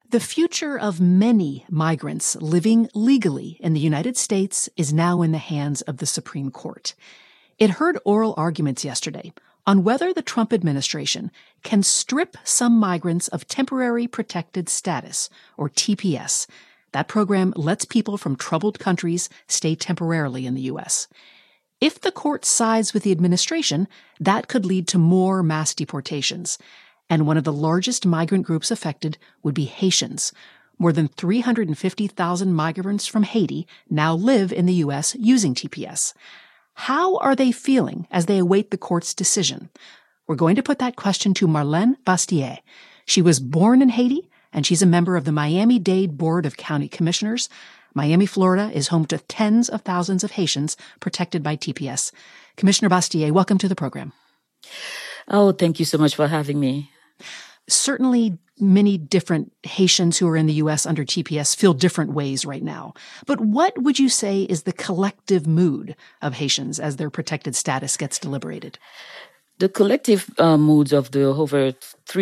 The future of many migrants living legally in the United States is now in the hands of the Supreme Court. It heard oral arguments yesterday on whether the Trump administration can strip some migrants of temporary protected status, or TPS. That program lets people from troubled countries stay temporarily in the U.S. If the court sides with the administration, that could lead to more mass deportations. And one of the largest migrant groups affected would be Haitians. More than 350,000 migrants from Haiti now live in the U.S. using TPS. How are they feeling as they await the court's decision? We're going to put that question to Marlene Bastier. She was born in Haiti, and she's a member of the Miami-Dade Board of County Commissioners. Miami, Florida is home to tens of thousands of Haitians protected by TPS. Commissioner Bastier, welcome to the program. Oh, thank you so much for having me. Certainly, many different Haitians who are in the U.S. under TPS feel different ways right now. But what would you say is the collective mood of Haitians as their protected status gets deliberated? The collective moods of the over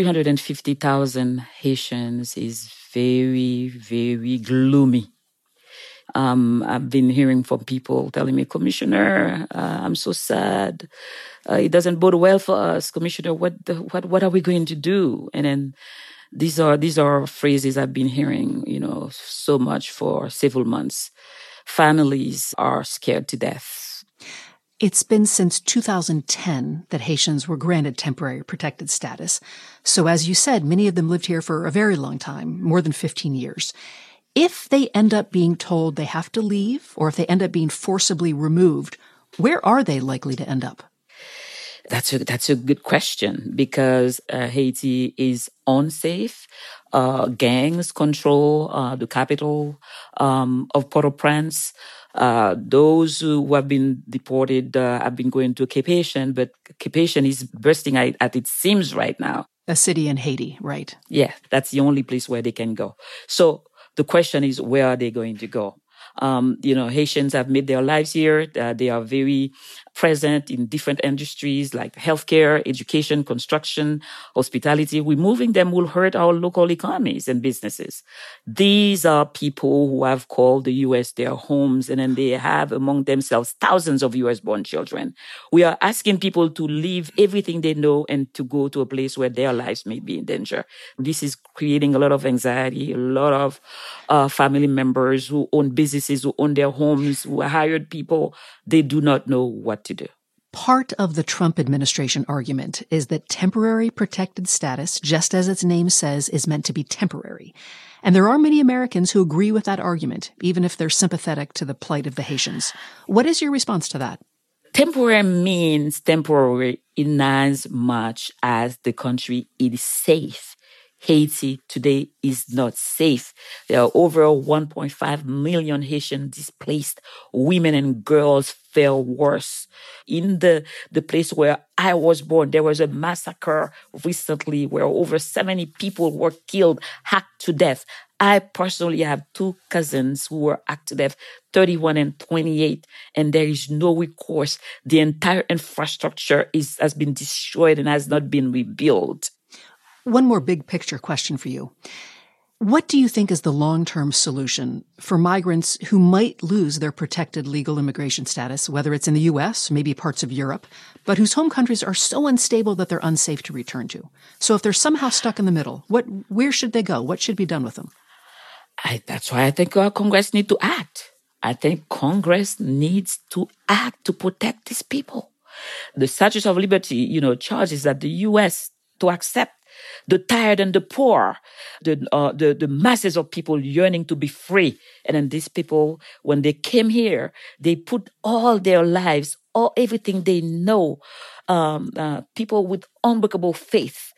350,000 Haitians is very, very gloomy. I've been hearing from people telling me, Commissioner, I'm so sad. It doesn't bode well for us, Commissioner. What are we going to do? And then these are phrases I've been hearing, so much for several months. Families are scared to death. It's been since 2010 that Haitians were granted temporary protected status. So as you said, many of them lived here for a very long time, more than 15 years. If they end up being told they have to leave, or if they end up being forcibly removed, where are they likely to end up? That's a good question, because Haiti is unsafe. Gangs control the capital of Port-au-Prince. Those who have been deported have been going to Cape Haitian, but Cape Haitian is bursting at its seams right now. A city in Haiti, right? Yeah, that's the only place where they can go. So the question is, where are they going to go? Haitians have made their lives here. They are very present in different industries like healthcare, education, construction, hospitality. Removing them will hurt our local economies and businesses. These are people who have called the U.S. their homes, and then they have among themselves thousands of U.S.-born children. We are asking people to leave everything they know and to go to a place where their lives may be in danger. This is creating a lot of anxiety, a lot of family members who own businesses, who own their homes, who are hired people. They do not know what to do. Part of the Trump administration argument is that temporary protected status, just as its name says, is meant to be temporary. And there are many Americans who agree with that argument, even if they're sympathetic to the plight of the Haitians. What is your response to that? Temporary means temporary in as much as the country is safe. Haiti today is not safe. There are over 1.5 million Haitian displaced. Women and girls fare worse. In the place where I was born, there was a massacre recently where over 70 people were killed, hacked to death. I personally have two cousins who were hacked to death, 31 and 28, and there is no recourse. The entire infrastructure has been destroyed and has not been rebuilt. One more big picture question for you. What do you think is the long-term solution for migrants who might lose their protected legal immigration status, whether it's in the U.S., maybe parts of Europe, but whose home countries are so unstable that they're unsafe to return to? So if they're somehow stuck in the middle, where should they go? What should be done with them? That's why I think our Congress needs to act. I think Congress needs to act to protect these people. The Statute of Liberty, charges that the U.S. to accept the tired and the poor, the masses of people yearning to be free. And then these people, when they came here, they put all their lives, everything they know, people with unbreakable faith,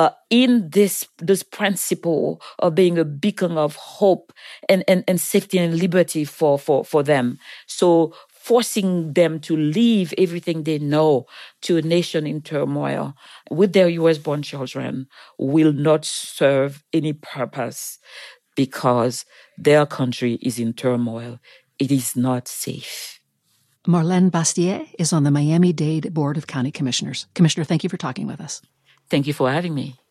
in this principle of being a beacon of hope and safety and liberty for them. So forcing them to leave everything they know to a nation in turmoil with their U.S.-born children will not serve any purpose, because their country is in turmoil. It is not safe. Marlene Bastier is on the Miami-Dade Board of County Commissioners. Commissioner, thank you for talking with us. Thank you for having me.